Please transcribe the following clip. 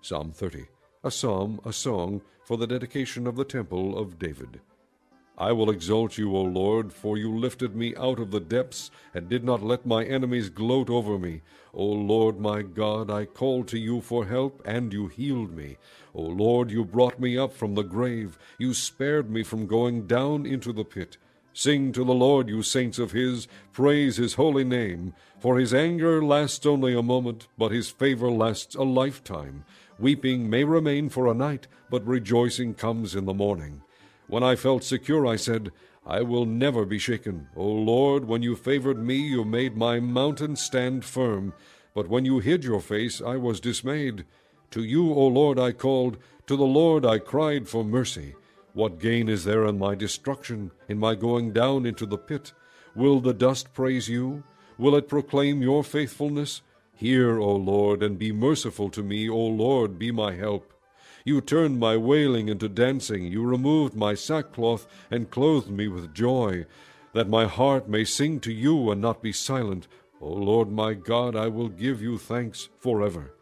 Psalm 30. A psalm, a song, for the dedication of the temple of David. I will exalt you, O Lord, for you lifted me out of the depths, and did not let my enemies gloat over me. O Lord my God, I called to you for help, and you healed me. O Lord, you brought me up from the grave. You spared me from going down into the pit. Sing to the Lord, you saints of his, praise his holy name. For his anger lasts only a moment, but his favor lasts a lifetime. Weeping may remain for a night, but rejoicing comes in the morning. When I felt secure, I said, I will never be shaken. O Lord, when you favored me, you made my mountain stand firm. But when you hid your face, I was dismayed. To you, O Lord, I called. To the Lord I cried for mercy. What gain is there in my destruction, in my going down into the pit? Will the dust praise you? Will it proclaim your faithfulness? Hear, O Lord, and be merciful to me. O Lord, be my help. You turned my wailing into dancing. You removed my sackcloth and clothed me with joy, that my heart may sing to you and not be silent. O Lord my God, I will give you thanks forever.